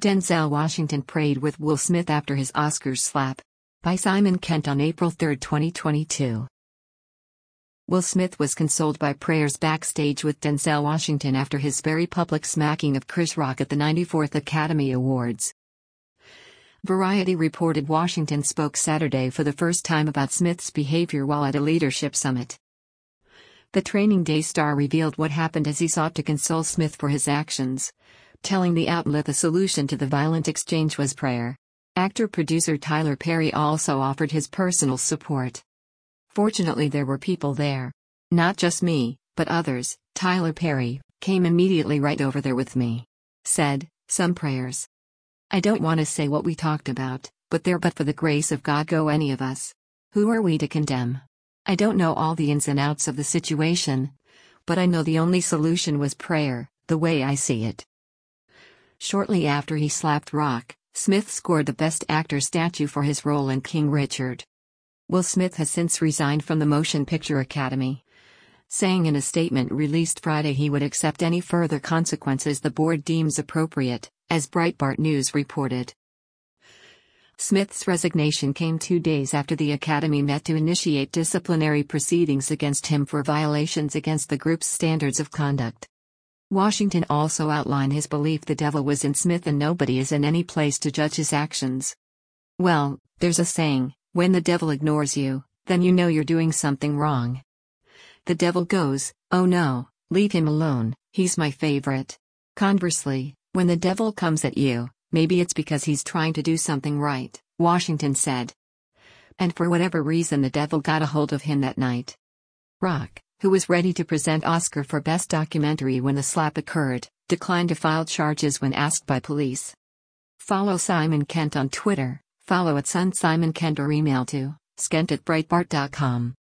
Denzel Washington prayed with Will Smith after his Oscars slap. By Simon Kent on April 3, 2022. Will Smith was consoled by prayers backstage with Denzel Washington after his very public smacking of Chris Rock at the 94th Academy Awards. Variety reported Washington spoke Saturday for the first time about Smith's behavior while at a leadership summit. The Training Day star revealed what happened as he sought to console Smith for his actions, telling the outlet the solution to the violent exchange was prayer. Actor-producer Tyler Perry also offered his personal support. Fortunately, there were people there. Not just me, but others. Tyler Perry came immediately right over there with me. Said, some prayers. I don't want to say what we talked about, but for the grace of God go any of us. Who are we to condemn? I don't know all the ins and outs of the situation, but I know the only solution was prayer, the way I see it. Shortly after he slapped Rock, Smith scored the Best Actor statue for his role in King Richard. Will Smith has since resigned from the Motion Picture Academy, saying in a statement released Friday he would accept any further consequences the board deems appropriate, as Breitbart News reported. Smith's resignation came 2 days after the Academy met to initiate disciplinary proceedings against him for violations against the group's standards of conduct. Washington also outlined his belief the devil was in Smith and nobody is in any place to judge his actions. Well, there's a saying, when the devil ignores you, then you know you're doing something wrong. The devil goes, oh no, leave him alone, he's my favorite. Conversely, when the devil comes at you, maybe it's because he's trying to do something right, Washington said. And for whatever reason the devil got a hold of him that night. Rock, who was ready to present Oscar for Best Documentary when the slap occurred, declined to file charges when asked by police. Follow Simon Kent on Twitter, follow @SunSimonKent or email to skent@breitbart.com.